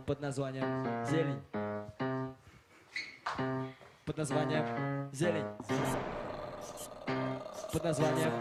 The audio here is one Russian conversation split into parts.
под названием «Зелень». Под названием «Зелень». Под названием...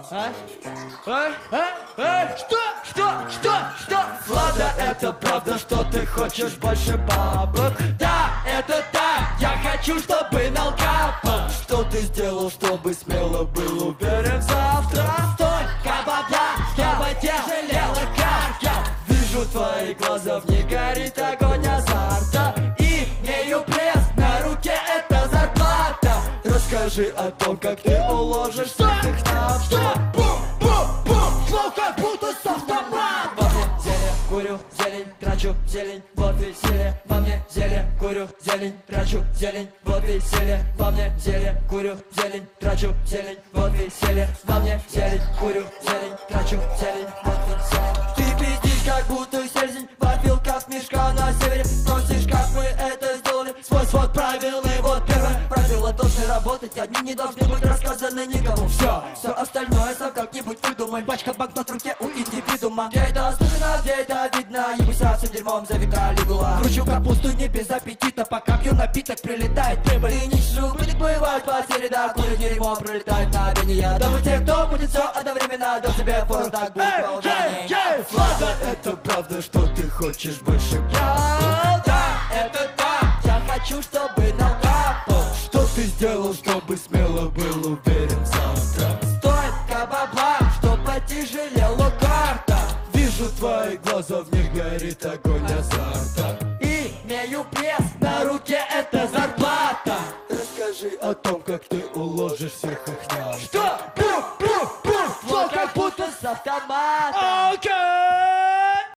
Что? Ладно, это правда, что ты хочешь больше бабок. Да, это так, я хочу, чтобы налкапал. Что ты сделал, чтобы смело был уверен в завтра? Столько бабла, чтобы тяжелела карта. Вижу твои глаза, в них горит огонь азарта. И имею пресс, на руке это зарплата. Расскажи о том, как ты уложишь всех их на что? Бум-бум-бум, шло как будто с автомата. Во мне зелье, курю, зелень, трачу, зелень, вот веселье. Во мне зелье, курю, зелень, трачу, зелень, вот веселье. Во мне зелье, курю, зелень, трачу, зелень, вот веселье. Во мне зелень, курю, зелень, трачу, зелень, вот веселье. Ты пиздишь, как будто селезень, вопил как мешка на севере. Спросишь, как мы это сделали, свой свод правил. И вот первое правило должны работать, одни не должны быть рассказаны никому. Все остальное сам как-нибудь придумай. Пачка банкнот в руке у индивидуума. Где это слышно, где это видно, ебуся всем дерьмом за века Лигула. Кручу капусту не без аппетита, пока пью напиток, прилетает прибыль. И ничего, будет бывать потери, да, курю дерьмо, пролетает на вене. Дабы те, кто будет все одновременно, дал себе фору, так будет положение. Ладно, это правда, что ты хочешь больше. Да, это так, я хочу, чтобы налкапал. Что ты сделал, чтобы смело был уверен в завтра? Столько бабла, что потяжелела карта. Вижу твои глаза, в них горит огонь азарта. И имею пресс, на руке это зарплата. Расскажи о том, как ты уложишь всех их на что?